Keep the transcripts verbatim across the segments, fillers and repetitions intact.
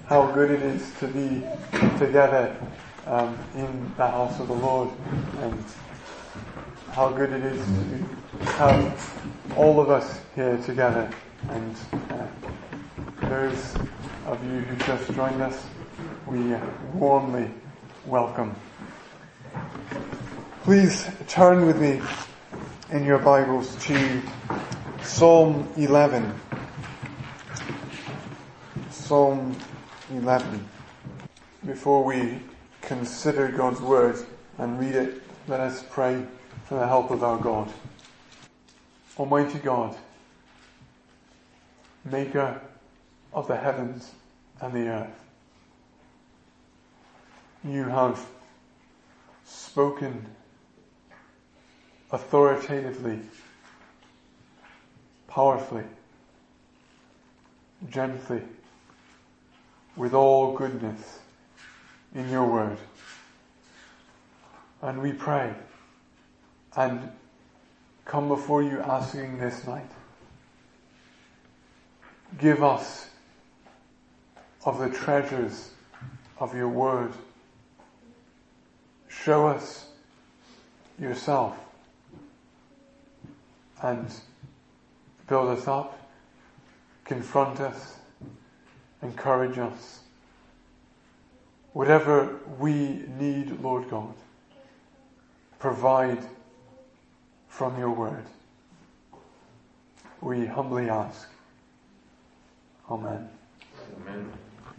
how good it is to be together um, in the house of the Lord, and how good it is to have all of us here together. And uh, those of you who just joined us, we warmly welcome. Please turn with me in your Bibles to Psalm eleven. Psalm eleven. Before we consider God's Word and read it, let us pray for the help of our God. Almighty God, Maker of the heavens and the earth, you have spoken authoritatively, powerfully, gently, with all goodness in your word. And we pray and come before you asking this night, give us of the treasures of your word. Show us yourself and build us up, confront us, encourage us. Whatever we need, Lord God, provide from your word. We humbly ask. Amen. Amen.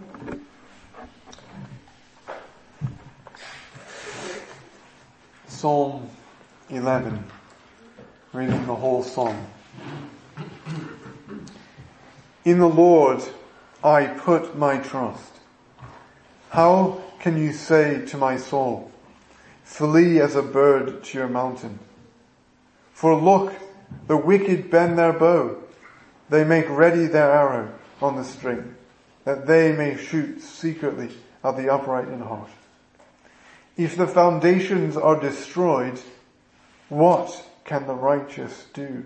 Psalm eleven. Reading the whole psalm. In the Lord I put my trust. How can you say to my soul, flee as a bird to your mountain? For look, the wicked bend their bow. They make ready their arrow on the string, that they may shoot secretly at the upright in heart. If the foundations are destroyed, what can the righteous do?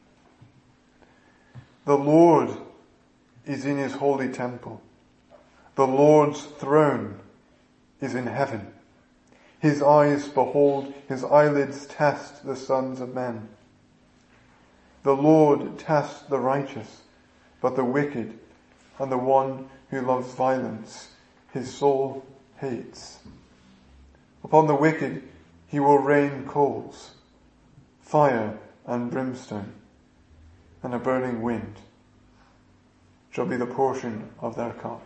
The Lord is in his holy temple. The Lord's throne is in heaven. His eyes behold, his eyelids test the sons of men. The Lord tests the righteous, but the wicked and the one who loves violence, his soul hates. Upon the wicked he will rain coals, fire and brimstone, and a burning wind shall be the portion of their cup.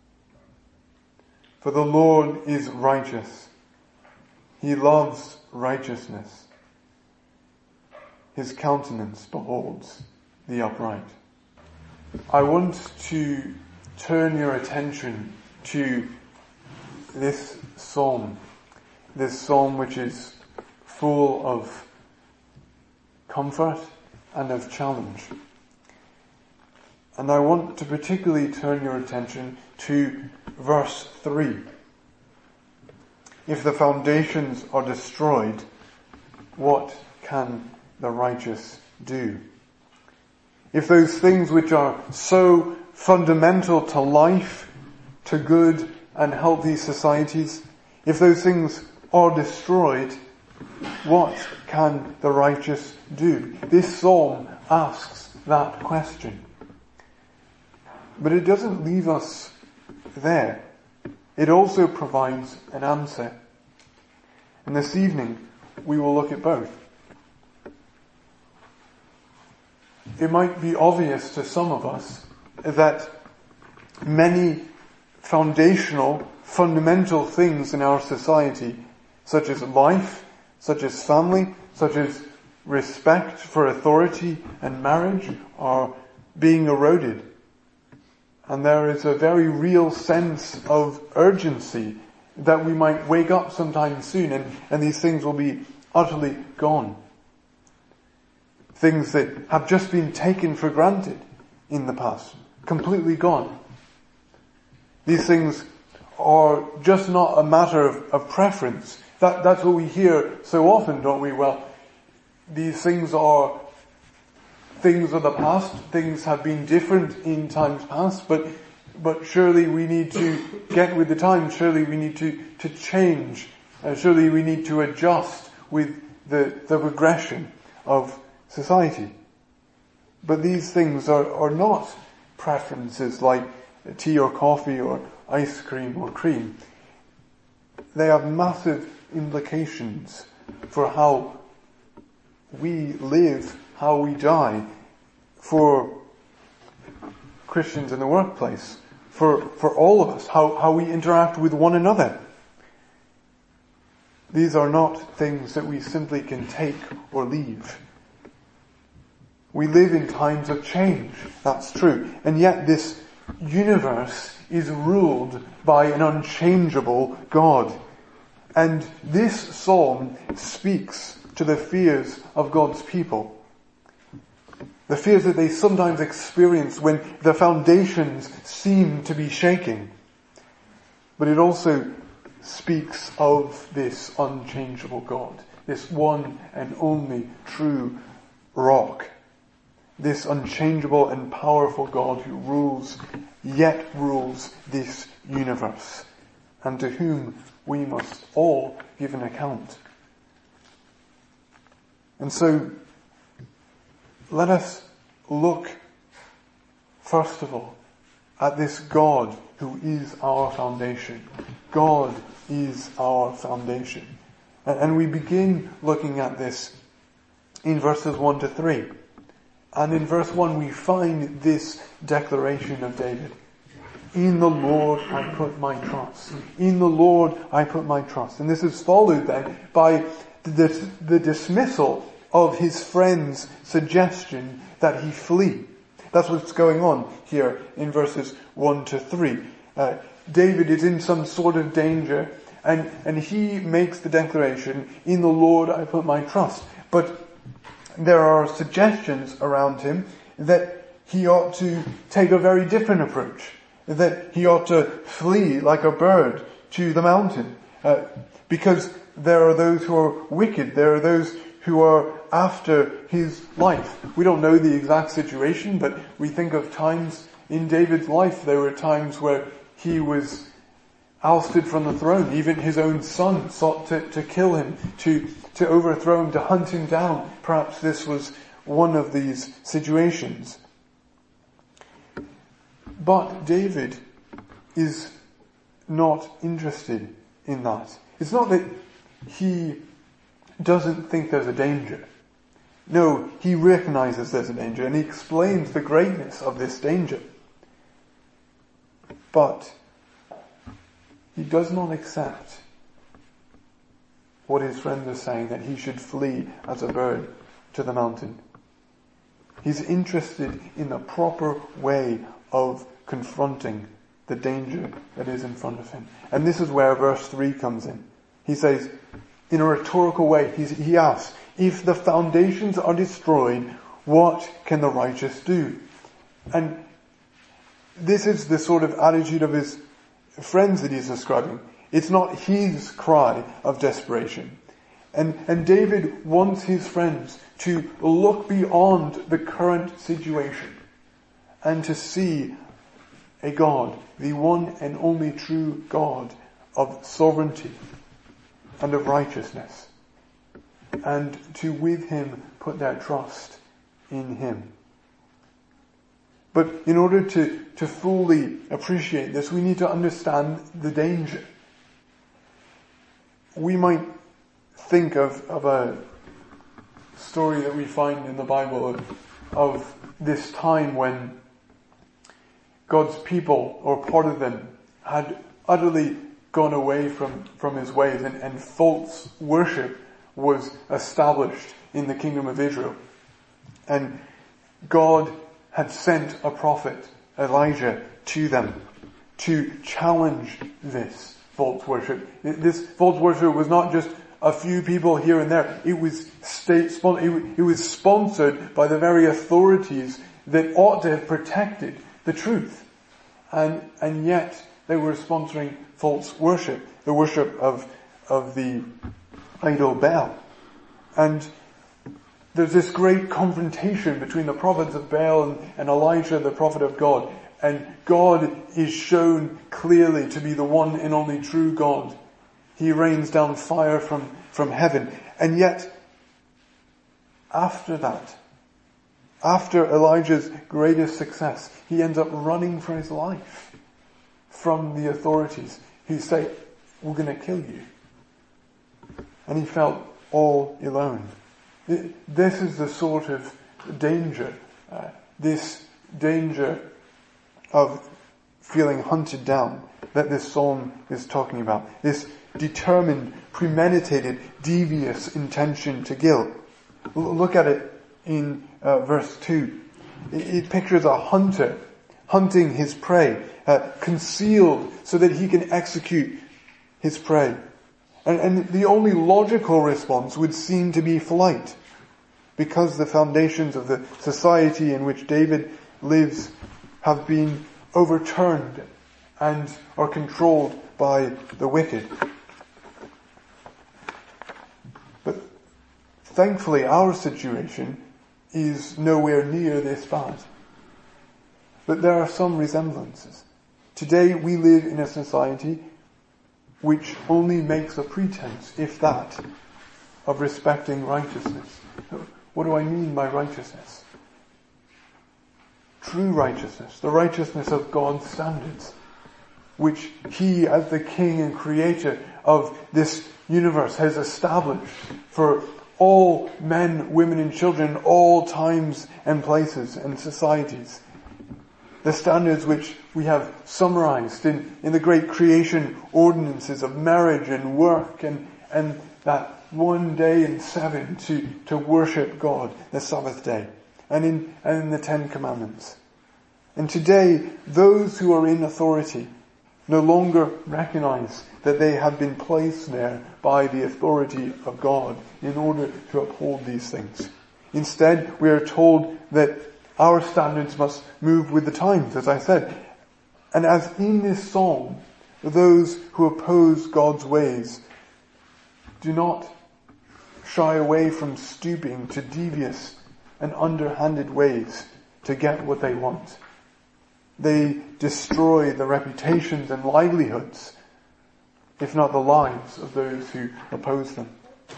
For the Lord is righteous. He loves righteousness. His countenance beholds the upright. I want to turn your attention to this psalm, this psalm which is full of comfort and of challenge. And I want to particularly turn your attention to verse three. If the foundations are destroyed, what can the righteous do? If those things which are so fundamental to life, to good and healthy societies, if those things are destroyed, what can the righteous do? This psalm asks that question. But it doesn't leave us there. It also provides an answer. And this evening we will look at both. It might be obvious to some of us that many foundational, fundamental things in our society, such as life, such as family, such as respect for authority and marriage, are being eroded. And there is a very real sense of urgency that we might wake up sometime soon and, and these things will be utterly gone. Things that have just been taken for granted in the past, completely gone. These things are just not a matter of, of preference. That, that's what we hear so often, don't we? Well, these things are things of the past. Things have been different in times past, but but surely we need to get with the times. Surely we need to, to change. Uh, surely we need to adjust with the, the progression of society. But these things are, are not preferences like tea or coffee or ice cream or cream. They have massive implications for how we live, how we die, for Christians in the workplace, for, for all of us, how, how we interact with one another. These are not things that we simply can take or leave. We live in times of change, that's true. And yet this universe is ruled by an unchangeable God. And this psalm speaks to the fears of God's people. The fears that they sometimes experience when the foundations seem to be shaking. But it also speaks of this unchangeable God, this one and only true rock. This unchangeable and powerful God who rules, yet rules this universe, and to whom we must all give an account. And so, let us look, first of all, at this God who is our foundation. God is our foundation. And we begin looking at this in verses one to three. And in verse one we find this declaration of David. In the Lord I put my trust. In the Lord I put my trust. And this is followed then by the, the dismissal of his friend's suggestion that he flee. That's what's going on here in verses one to three. Uh, David is in some sort of danger, and, and he makes the declaration, in the Lord I put my trust. But there are suggestions around him that he ought to take a very different approach, that he ought to flee like a bird to the mountain, uh, because there are those who are wicked, there are those who are after his life. We don't know the exact situation, but we think of times in David's life, there were times where he was ousted from the throne. Even his own son sought to, to kill him, to, to overthrow him, to hunt him down. Perhaps this was one of these situations. But David is not interested in that. It's not that he doesn't think there's a danger. No, he recognizes there's a danger, and he explains the greatness of this danger. But he does not accept what his friends are saying, that he should flee as a bird to the mountain. He's interested in the proper way of confronting the danger that is in front of him. And this is where verse three comes in. He says, in a rhetorical way, he's, he asks, if the foundations are destroyed, what can the righteous do? And this is the sort of attitude of his friends that he's describing. It's not his cry of desperation. And, and David wants his friends to look beyond the current situation and to see a God, the one and only true God of sovereignty and of righteousness, and to with him put their trust in him. But in order to, to fully appreciate this, we need to understand the danger. We might think of, of a story that we find in the Bible of, of this time when God's people, or part of them, had utterly gone away from, from his ways, and, and false worship was established in the kingdom of Israel. And God had sent a prophet, Elijah, to them to challenge this false worship. This false worship was not just a few people here and there. It was state, it was sponsored by the very authorities that ought to have protected the truth. And, and yet they were sponsoring false worship, the worship of, of the idol Baal. And there's this great confrontation between the prophets of Baal and, and Elijah, the prophet of God. and God is shown clearly to be the one and only true God. He rains down fire from, from heaven. And yet, after that, after Elijah's greatest success, he ends up running for his life from the authorities who say, we're going to kill you. And he felt all alone. This is the sort of danger, uh, this danger of feeling hunted down that this psalm is talking about. This determined, premeditated, devious intention to kill. Look at it in uh, verse two. It, it pictures a hunter hunting his prey, uh, concealed so that he can execute his prey. And, and the only logical response would seem to be flight, because the foundations of the society in which David lives have been overturned and are controlled by the wicked. But thankfully our situation is nowhere near this bad. But there are some resemblances. Today we live in a society which only makes a pretense, if that, of respecting righteousness. What do I mean by righteousness? True righteousness, the righteousness of God's standards, which He, as the King and Creator of this universe, has established for all men, women and children, all times and places and societies. The standards which we have summarized in, in the great creation ordinances of marriage and work and, and that one day in seven to, to worship God, the Sabbath day, and in, and in the Ten Commandments. And today, those who are in authority no longer recognize that they have been placed there by the authority of God in order to uphold these things. Instead, we are told that our standards must move with the times, as I said. And as in this psalm, those who oppose God's ways do not shy away from stooping to devious and underhanded ways to get what they want. They destroy the reputations and livelihoods, if not the lives, of those who oppose them.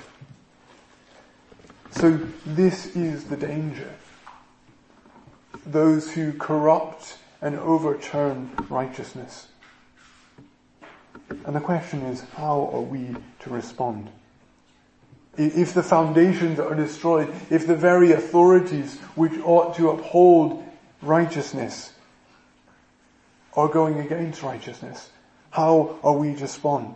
So this is the danger. Those who corrupt and overturn righteousness. And the question is, how are we to respond? If the foundations are destroyed, if the very authorities which ought to uphold righteousness are going against righteousness, how are we to respond?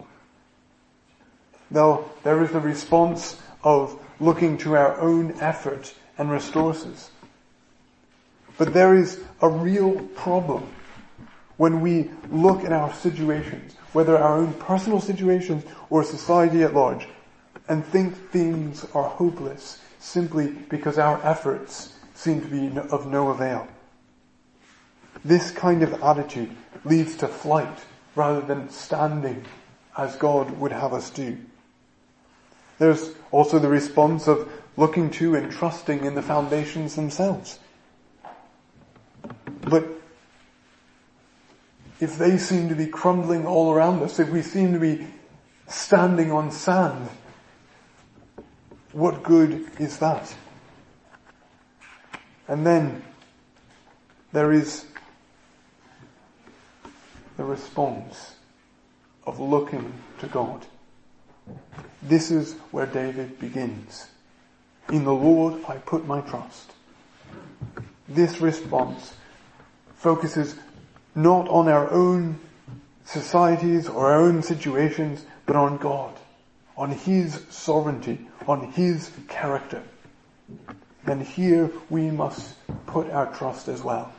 Now, there is the response of looking to our own effort and resources. But there is a real problem when we look at our situations, whether our own personal situations or society at large, and think things are hopeless simply because our efforts seem to be of no avail. This kind of attitude leads to flight rather than standing as God would have us do. There's also the response of looking to and trusting in the foundations themselves. But if they seem to be crumbling all around us, if we seem to be standing on sand, what good is that? And then there is the response of looking to God. This is where David begins. In the Lord I put my trust. This response focuses not on our own societies or our own situations, but on God, on His sovereignty, on His character. And here we must put our trust as well.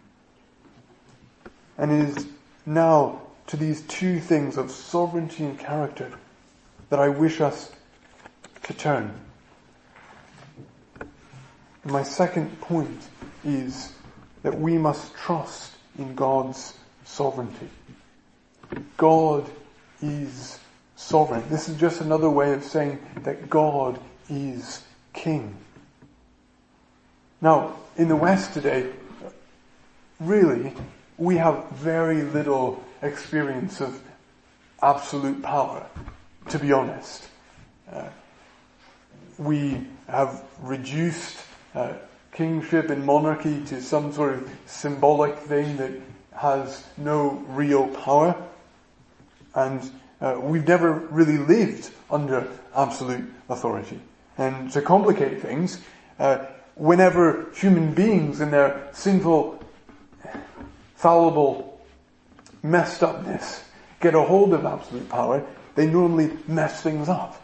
And it is now to these two things of sovereignty and character that I wish us to turn. My second point is that we must trust in God's sovereignty. God is sovereign. This is just another way of saying that God is King. Now, in the West today, really, we have very little experience of absolute power, to be honest. Uh, we have reduced uh, kingship and monarchy to some sort of symbolic thing that has no real power. And uh, we've never really lived under absolute authority. And to complicate things, uh, whenever human beings in their sinful, fallible, messed upness get a hold of absolute power, they normally mess things up.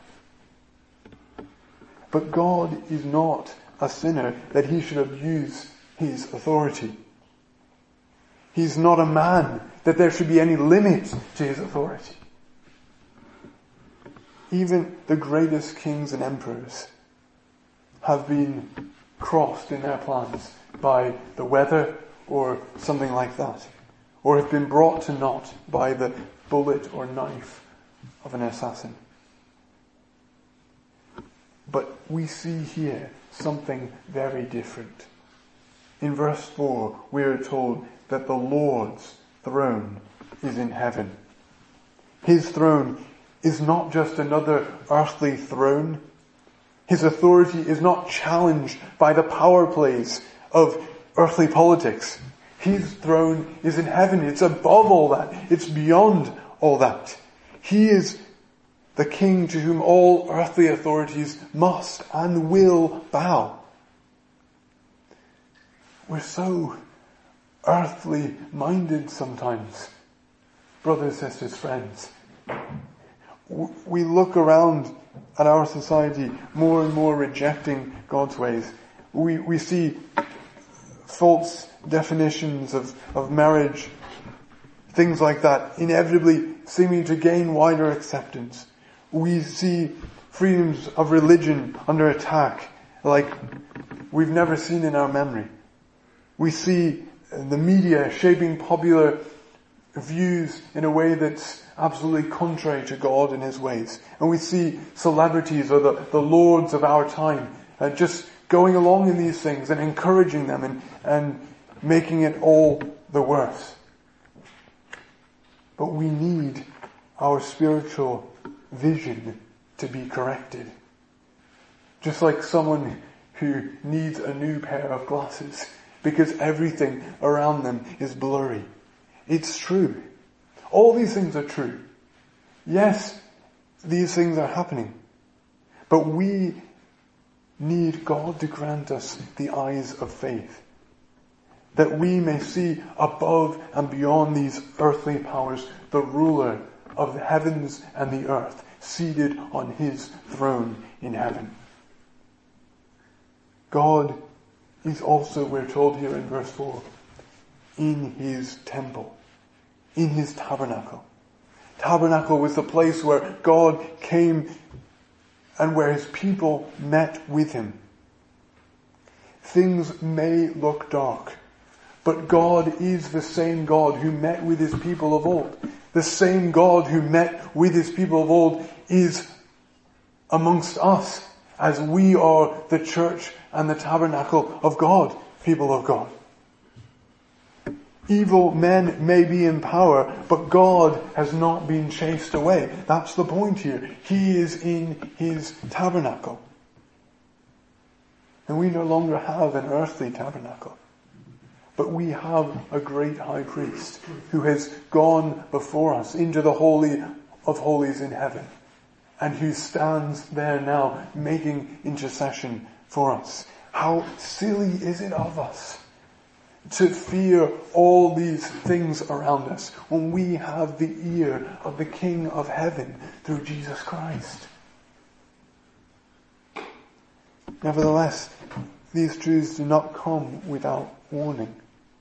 But God is not a sinner that he should abuse his authority. He's not a man that there should be any limit to his authority. Even the greatest kings and emperors have been crossed in their plans by the weather or something like that, or have been brought to naught by the bullet or knife of an assassin. But we see here something very different. In verse four, we are told that the Lord's throne is in heaven. His throne is not just another earthly throne. His authority is not challenged by the power plays of earthly politics. His throne is in heaven. It's above all that. It's beyond all that. He is the King to whom all earthly authorities must and will bow. We're so earthly minded sometimes, brothers, sisters, friends. We look around at our society more and more rejecting God's ways. We, we see false definitions of, of marriage, things like that, inevitably seeming to gain wider acceptance. We see freedoms of religion under attack like we've never seen in our memory. We see the media shaping popular views in a way that's absolutely contrary to God and his ways. And we see celebrities or the, the lords of our time uh, just going along in these things and encouraging them and, and making it all the worse. But we need our spiritual vision to be corrected. Just like someone who needs a new pair of glasses because everything around them is blurry. It's true. All these things are true. Yes, these things are happening. But we need God to grant us the eyes of faith, that we may see above and beyond these earthly powers the ruler of the heavens and the earth, seated on his throne in heaven. God is also, we're told here in verse four, in his temple, in his tabernacle. Tabernacle was the place where God came and where his people met with him. Things may look dark, but God is the same God who met with his people of old. The same God who met with his people of old is amongst us as we are the church and the tabernacle of God, people of God. Evil men may be in power, but God has not been chased away. That's the point here. He is in his tabernacle. And we no longer have an earthly tabernacle. But we have a great high priest who has gone before us into the Holy of Holies in heaven, and who stands there now making intercession for us. How silly is it of us to fear all these things around us when we have the ear of the King of heaven through Jesus Christ? Nevertheless, these truths do not come without warning.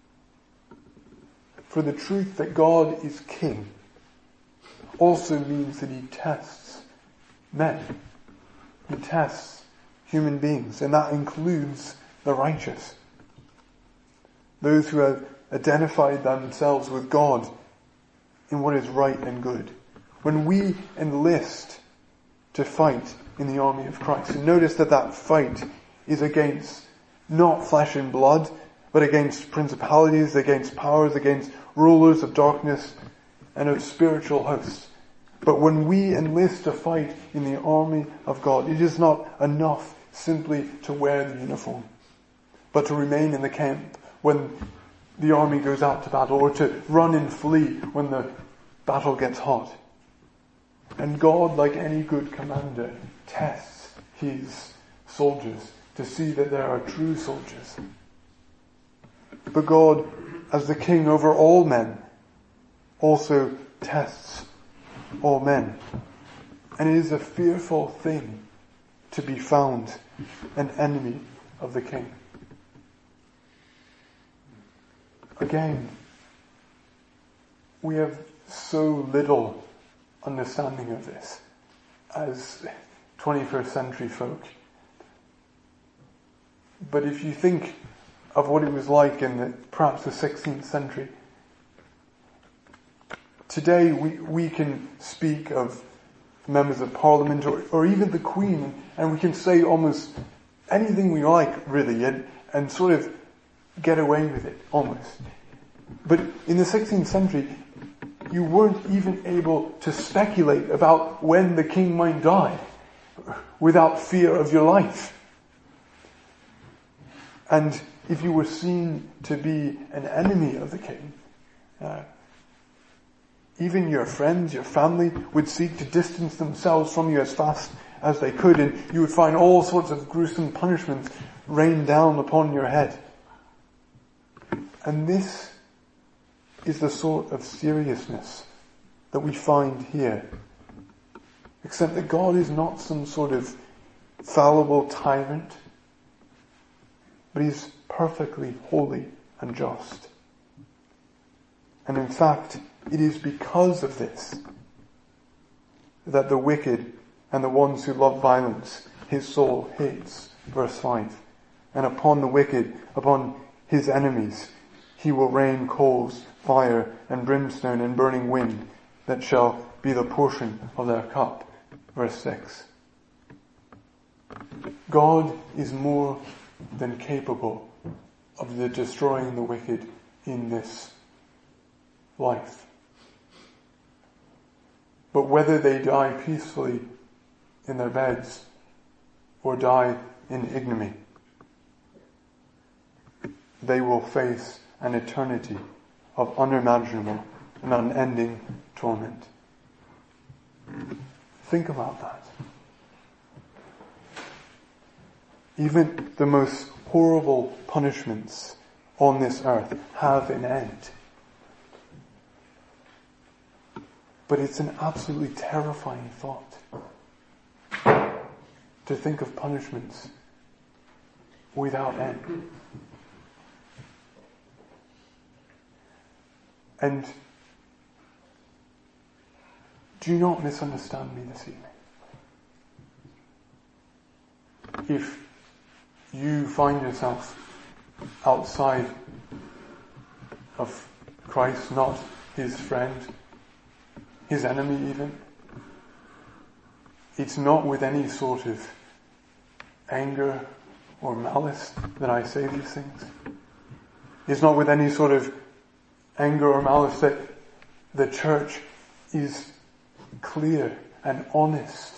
For the truth that God is King also means that he tests men. He tests human beings, and that includes the righteous. Those who have identified themselves with God in what is right and good. When we enlist to fight in the army of Christ, and notice that that fight is against not flesh and blood, but against principalities, against powers, against rulers of darkness, and of spiritual hosts. But when we enlist to fight in the army of God, it is not enough simply to wear the uniform, but to remain in the camp when the army goes out to battle, or to run and flee when the battle gets hot. And God, like any good commander, tests his soldiers to see that they are true soldiers. But God, as the king over all men, also tests all men. And it is a fearful thing to be found an enemy of the king. Again, we have so little understanding of this as twenty-first century folk. But if you think of what it was like in the, perhaps the sixteenth century, today we, we can speak of members of parliament or, or even the Queen, and we can say almost anything we like, really, and, and sort of get away with it, almost. But in the sixteenth century, you weren't even able to speculate about when the king might die without fear of your life. And if you were seen to be an enemy of the king, uh, even your friends, your family would seek to distance themselves from you as fast as they could, and you would find all sorts of gruesome punishments rain down upon your head. And this is the sort of seriousness that we find here. Except that God is not some sort of fallible tyrant, but He's perfectly holy and just. And in fact, it is because of this that the wicked and the ones who love violence, His soul hates. Verse five. And upon the wicked, upon His enemies, He will rain coals, fire, and brimstone, and burning wind, that shall be the portion of their cup. Verse six. God is more than capable of the destroying the wicked in this life. But whether they die peacefully in their beds or die in ignominy, they will face an eternity of unimaginable and unending torment. Think about that. Even the most horrible punishments on this earth have an end. But it's an absolutely terrifying thought to think of punishments without end. And do not misunderstand me this evening. If you find yourself outside of Christ, not His friend, His enemy even, it's not with any sort of anger or malice that I say these things. It's not with any sort of anger or malice that the church is clear and honest.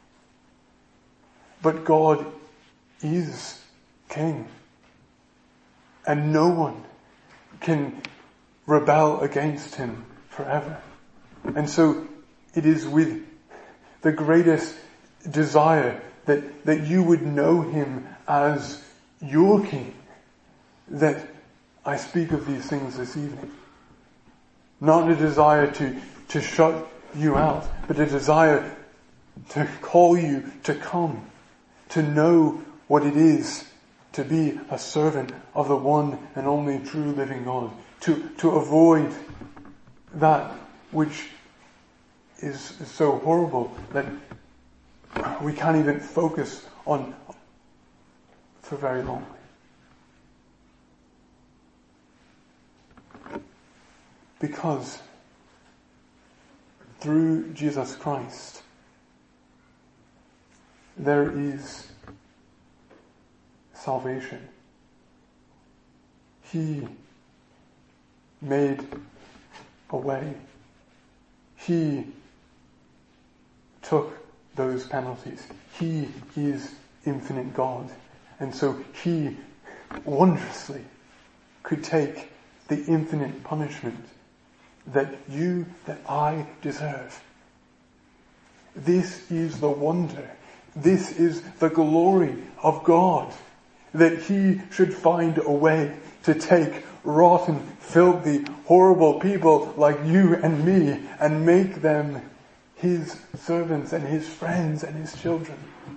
But God is King, and no one can rebel against Him forever. And so it is with the greatest desire that, that you would know Him as your King that I speak of these things this evening. Not a desire to, to shut you out, but a desire to call you to come, to know what it is to be a servant of the one and only true living God, to, to avoid that which is so horrible that we can't even focus on for very long. Because through Jesus Christ, there is salvation. He made a way. He took those penalties. He is infinite God. And so he wondrously could take the infinite punishment that you, that I deserve. This is the wonder. This is the glory of God, that he should find a way to take rotten, filthy, horrible people like you and me and make them his servants and his friends and his children.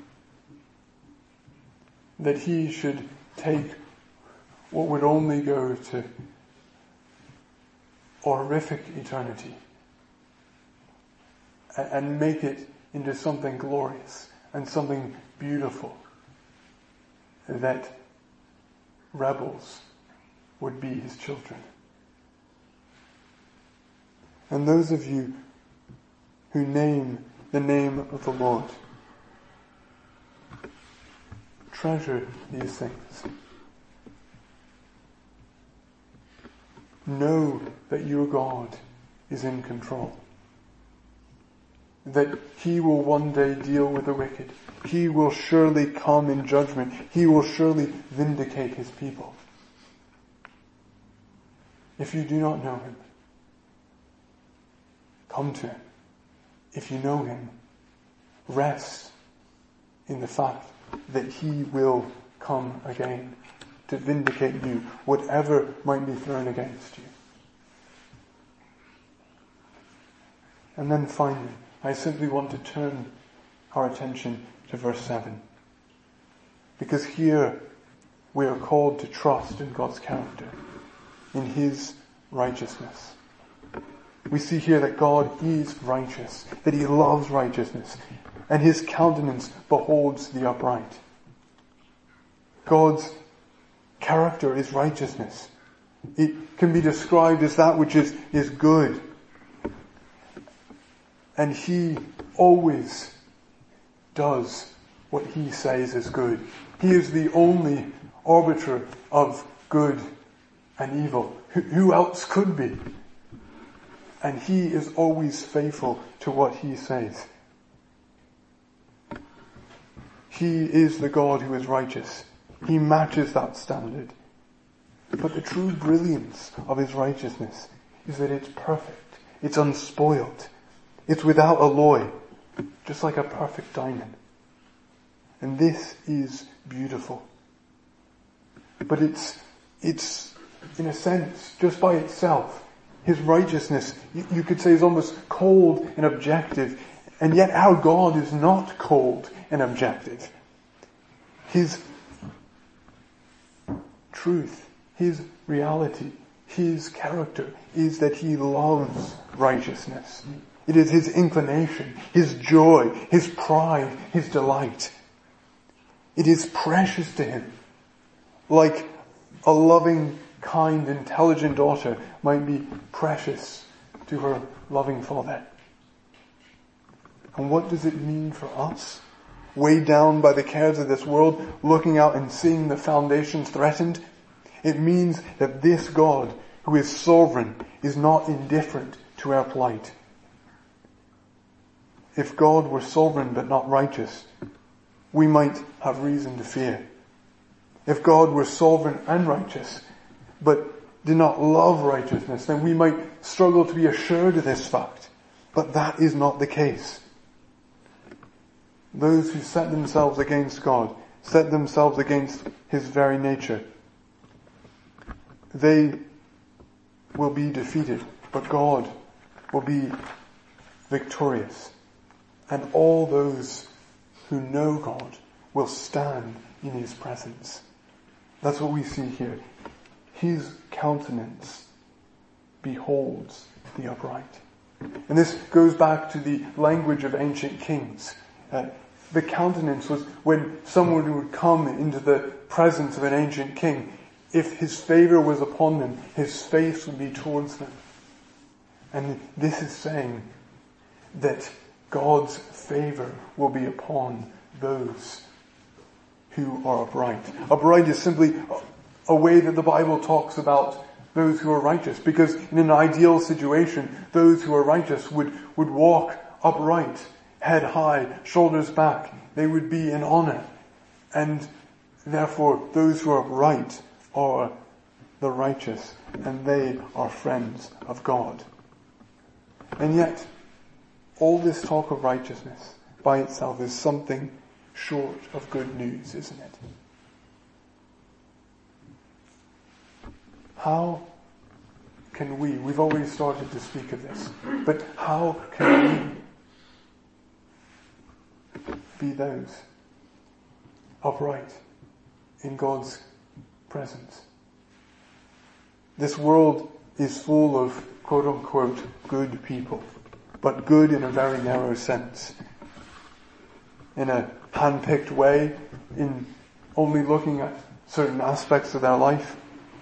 That he should take what would only go to horrific eternity and make it into something glorious and something beautiful, that rebels would be his children. And those of you who name the name of the Lord, treasure these things. Know that your God is in control. That he will one day deal with the wicked. He will surely come in judgment. He will surely vindicate his people. If you do not know him, come to him. If you know him, rest in the fact that he will come again to vindicate you, whatever might be thrown against you. And then finally, I simply want to turn our attention to verse seven. Because here we are called to trust in God's character, in his righteousness. We see here that God is righteous, that he loves righteousness, and his countenance beholds the upright. God's character is righteousness. It can be described as that which is, is good. And he always does what he says is good. He is the only arbiter of good and evil. Who else could be? And he is always faithful to what he says. He is the God who is righteous. He matches that standard. But the true brilliance of his righteousness is that it's perfect. It's unspoiled. It's without alloy. Just like a perfect diamond. And this is beautiful. But it's, it's, in a sense, just by itself, his righteousness, you, you could say, is almost cold and objective. And yet our God is not cold and objective. His truth, his reality, his character is that he loves righteousness. It is his inclination, his joy, his pride, his delight. It is precious to him. Like a loving, kind, intelligent daughter might be precious to her loving father. And what does it mean for us? Weighed down by the cares of this world, looking out and seeing the foundations threatened? It means that this God, who is sovereign, is not indifferent to our plight. If God were sovereign but not righteous, we might have reason to fear. If God were sovereign and righteous, but did not love righteousness, then we might struggle to be assured of this fact. But that is not the case. Those who set themselves against God set themselves against his very nature. They will be defeated, but God will be victorious. And all those who know God will stand in his presence. That's what we see here. His countenance beholds the upright. And this goes back to the language of ancient kings. Uh, the countenance was when someone would come into the presence of an ancient king. If his favor was upon them, his face would be towards them. And this is saying that God's favor will be upon those who are upright. Upright is simply a way that the Bible talks about those who are righteous. Because in an ideal situation, those who are righteous would, would walk upright, head high, shoulders back. They would be in honor. And therefore, those who are right are the righteous, and they are friends of God. And yet, all this talk of righteousness by itself is something short of good news, isn't it? How can we, we've already started to speak of this, but how can we be those upright in God's presence? This world is full of quote unquote good people, but good in a very narrow sense. In a hand-picked way, in only looking at certain aspects of their life.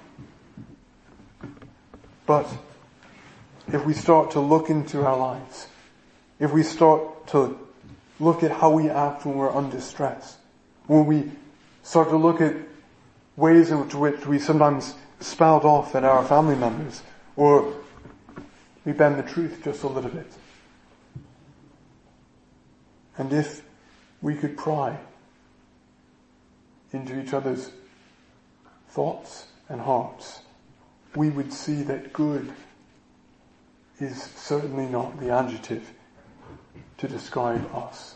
But if we start to look into our lives, if we start to look at how we act when we're under stress, when we start to look at ways in which we sometimes spout off at our family members, or we bend the truth just a little bit. And if we could pry into each other's thoughts and hearts, we would see that good is certainly not the adjective to describe us.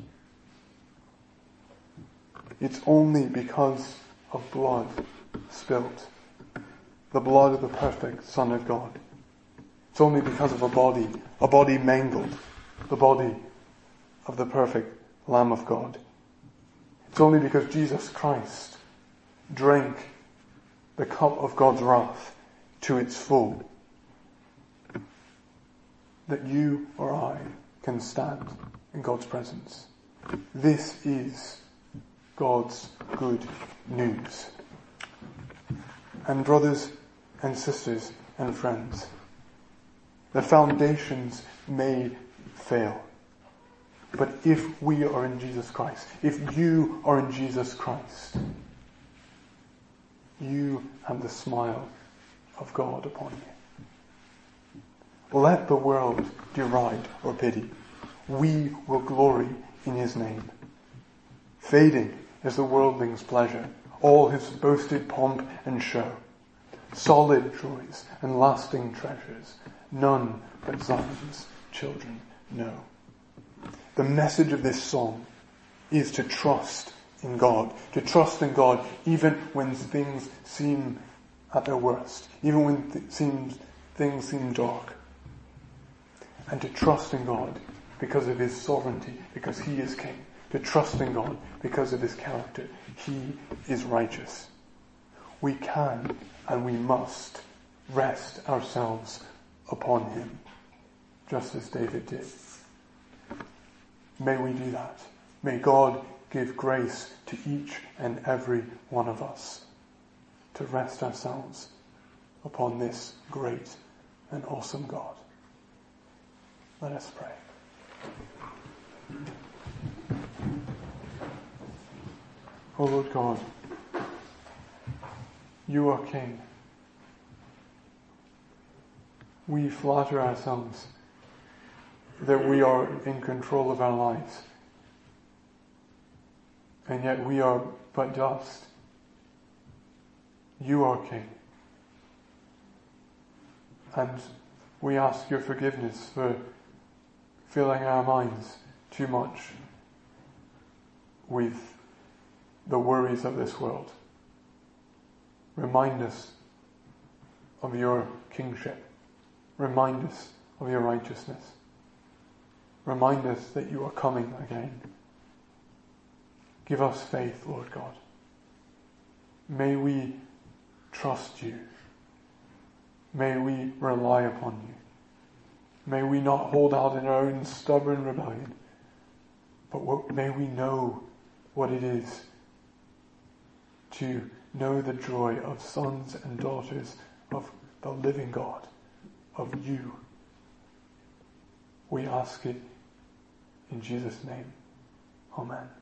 It's only because of blood spilt, the blood of the perfect Son of God. It's only because of a body, a body mangled, the body of the perfect Lamb of God. It's only because Jesus Christ drank the cup of God's wrath to its full that you or I can stand in God's presence. This is God's good news. And brothers and sisters and friends, the foundations may fail. But if we are in Jesus Christ, if you are in Jesus Christ, you have the smile of God upon you. Let the world deride or pity. We will glory in his name. Fading is the worldling's pleasure, all his boasted pomp and show. Solid joys and lasting treasures, none but Zion's children know. The message of this song is to trust in God, to trust in God even when things seem at their worst, even when th- seems, things seem dark. And to trust in God because of his sovereignty, because he is king. To trust in God because of his character. He is righteous. We can and we must rest ourselves upon him, just as David did. May we do that. May God give grace to each and every one of us to rest ourselves upon this great and awesome God. Let us pray. O Lord God, you are King. We flatter ourselves that we are in control of our lives. And yet we are but dust. You are King. And we ask your forgiveness for filling our minds too much with the worries of this world. Remind us of your kingship. Remind us of your righteousness. Remind us that you are coming again. Give us faith, Lord God. May we trust you. May we rely upon you. May we not hold out in our own stubborn rebellion, but what, may we know what it is to know the joy of sons and daughters of the living God, of you. We ask it in Jesus' name. Amen.